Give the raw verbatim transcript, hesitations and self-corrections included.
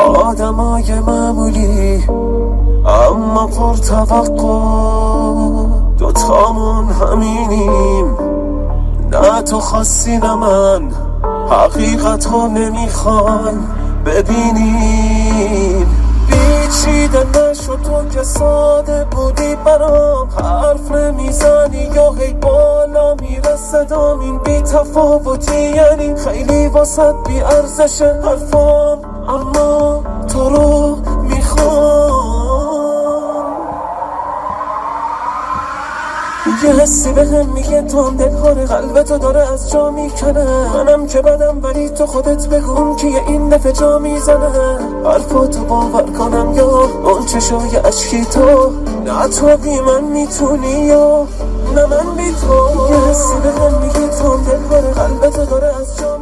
آدمای معمولی اما پر توقع، دوتامون همینیم، نه تو خواستی نه من، حقیقت ها نمیخوان ببینیم. پیچیده نشد تو که ساده بودی برام، حرف نمیزنی یا هی بالا میره صدام، این بی تفاوتی یعنی خیلی واسط بی ارزش حرفام، اما تو رو میخوام. یه حسی به هم میگه تو هم دلخوره، قلبتو داره از جا میکنه، منم که بدم ولی تو خودت بگم که این دفعه جا میزنه. حرفاتو باور کنم یا اون چشای عشقی تو، نه تو بی من میتونی یا نه من بی تو. یه حسی به هم میگه تو هم دلخوره، قلبتو داره از جا